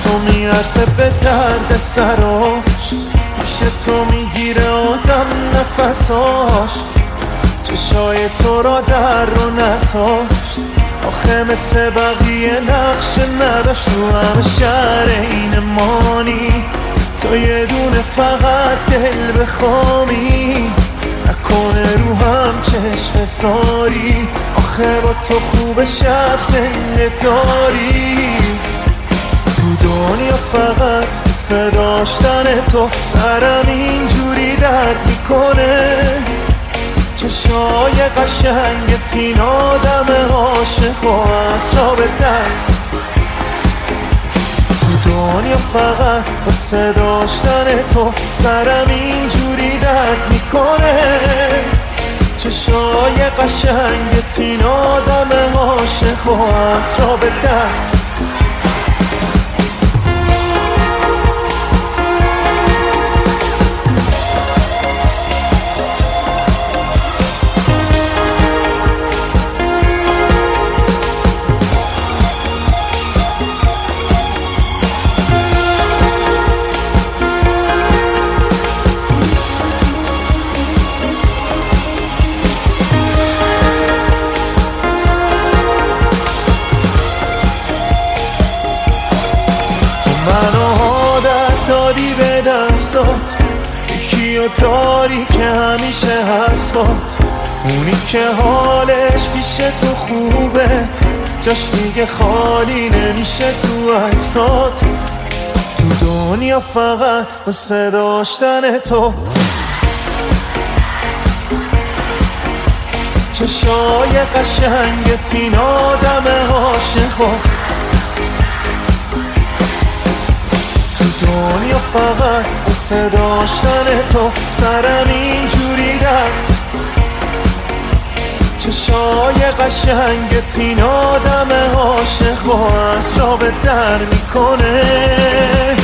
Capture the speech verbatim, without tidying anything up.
تو میرسه به درد سراش، پیش تو میگیره آدم نفساش، چشای تو را در رو نساش، آخه مثل بقیه نقش نداشت تو همه شهر این مانی، تو یه دونه فقط دل بخوامی، نکنه رو هم چشم ساری، آخه با تو خوب شب زنده داری، تو دنیا فقط قصه داشتن تو سرم اینجوری درد میکنه، چشای قشنگت این آدم عاشق و از را به در، تو دنیا فقط قصه داشتن تو سرم اینجوری درد میکنه، چشای قشنگت این آدم عاشق و از را به در. منو عادت دادی به دستات، یکی و داری که همیشه هست بات، اونی که حالش پیش تو خوبه، جاش دیگه خالی نمیشه تو عکسات، تو دنیا فقط واسه داشتن تو، چشای قشنگت این آدم عاشق، تو دنیا فقط واسه داشتن تو سرم اینجوری در، چشای قشنگت این آدم عاشق و از را به در میکنه.